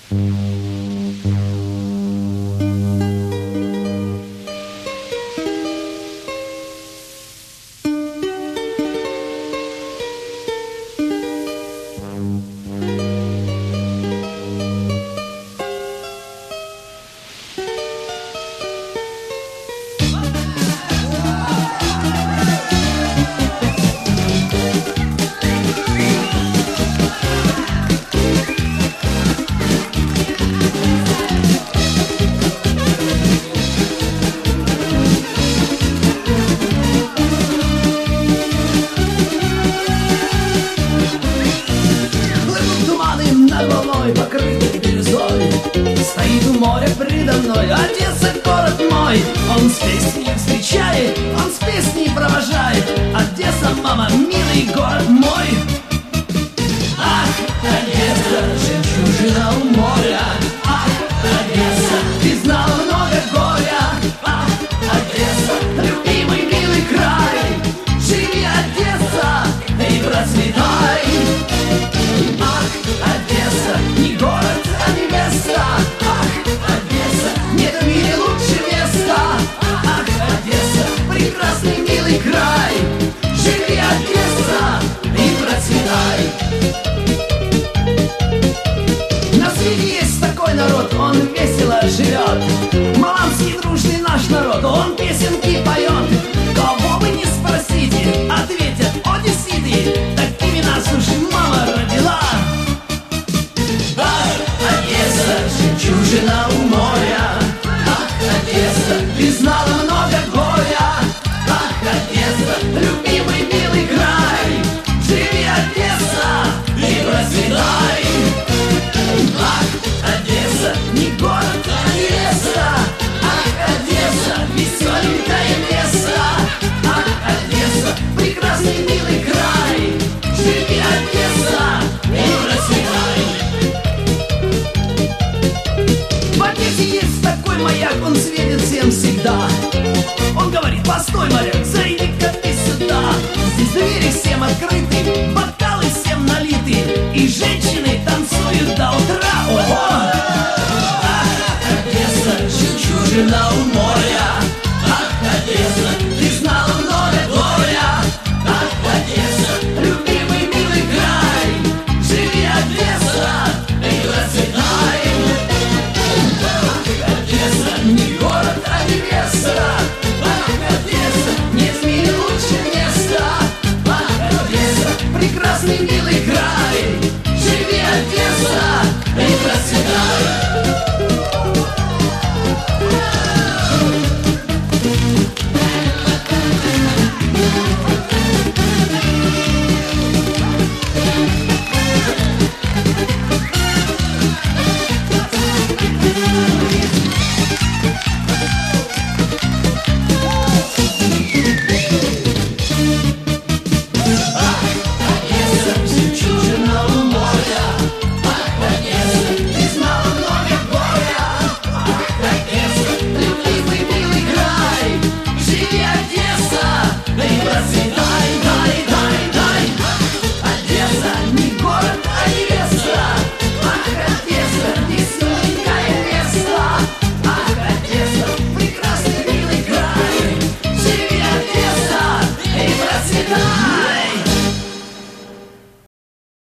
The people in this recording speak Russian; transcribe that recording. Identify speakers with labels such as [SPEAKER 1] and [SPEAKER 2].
[SPEAKER 1] Покрытый бирюзой, стоит у моря предо мной. Одесса, город мой, он с песней встречает, он с песней провожает. Одесса, мама, милый город мой. Ах, Одесса, жемчужина у моря. Ах, Одесса, ты знала много горя. Ах, Одесса, любимый милый край. Живи, Одесса, и процветай. Ах, Одесса, не город, а невеста. Ах, Одесса, нет в мире лучше места. Ах, Одесса, прекрасный милый край. Живи, Одесса, и процветай. На свете есть такой народ, он весело живет. Маланский дружный наш народ, он песенки поет. Кого вы не спросите, ответят одесситы. Такими нас уж мама родила. Ах, Одесса, жемчужина у моря. Ах, Одесса, ты знала много горя. Ах, Одесса, любимый милый край. Живи, Одесса, и процветай. Ах, Одесса, не город, а невеста. Ах, Одесса, веселенькое место. Ах, Одесса, прекрасный милый край. Живи, Одесса, и процветай. В Одессе есть такой маяк, он светит всем всегда. Он говорит: постой, моряк, зайди-ка ты сюда. Здесь двери всем открыты, бокалы всем налиты, и женщины танцуют до утра. Ого! Ах, Одесса, жемчужина у моря. Ах, Одесса, ты знала много горя. Ах, Одесса, любимый милый край. Живи, Одесса, и процветай. Ах, Одесса, не город, а невеста. Ах, Одесса, нет в мире лучше места. Ах, Одесса, прекрасный милый край. Живи, Одесса, и процветай.